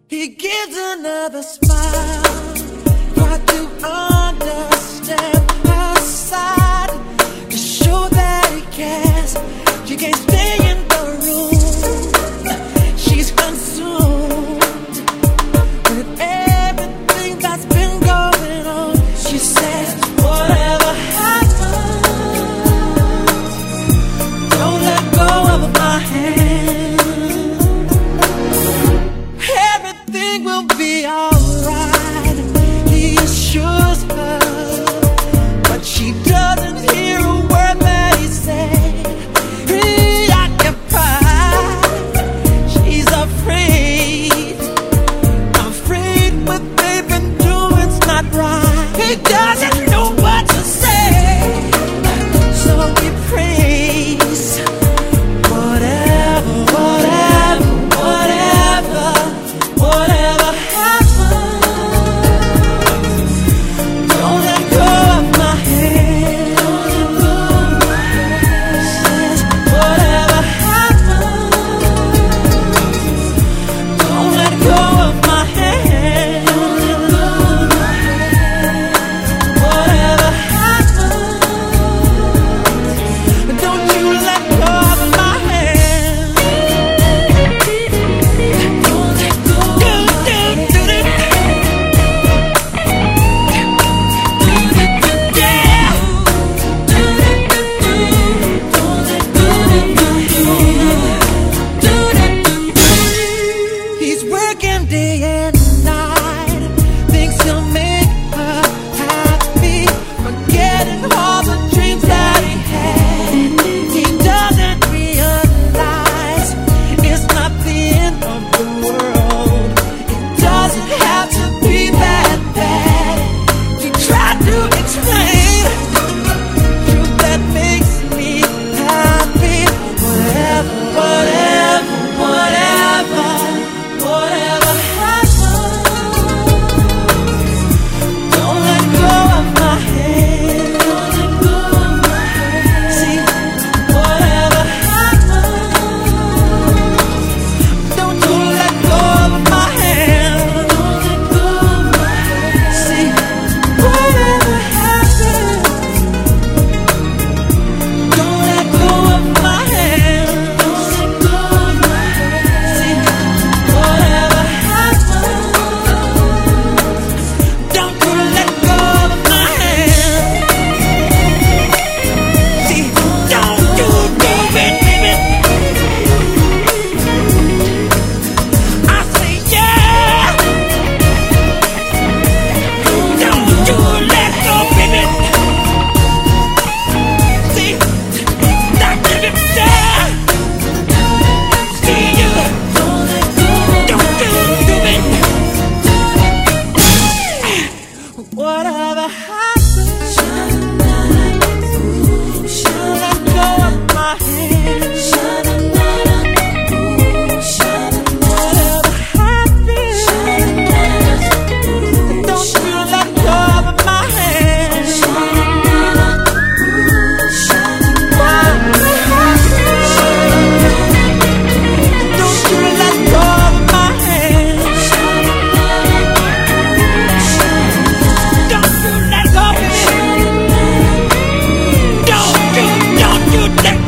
He gives another smile. Try to understand her side to show that he cares. She can't stay in the room. She's consumed with everything that's been going on. She says, whatever happens, don't let go of my hand. Everything will be alright, he assures her, but she doesn't hear a word that he said. Preoccupied, she's afraid what they've been doing's not right. He doesn't know what to say, so he prays. Whatever happens, don't let go of my hand. Says, whatever happens, don't let go of my hand. Whatever happens, don't you let go of my hand. Don't let go. He's working day and night, thinks he'll make her happy, forgetting all the dreams that he had. He doesn't realize it's not the end of the world. It doesn't have to be that bad. He tried to explain truth that makes me happy. Whatever happens, don't let go of my hand. See, whatever happens, don't you let go of my hand. See, whatever happens, don't let go of my hand. See, whatever happens, don't you let go of my hand. See, don't you do it, baby. I say yeah. Don't you let go, baby. See, don't give it down. See you. Don't you do it. Whatever happens, let go of my hand. Whatever happens, don't you let go of my hand. Whatever happens, don't you let go of my hand. Don't you let go of me. Don't you let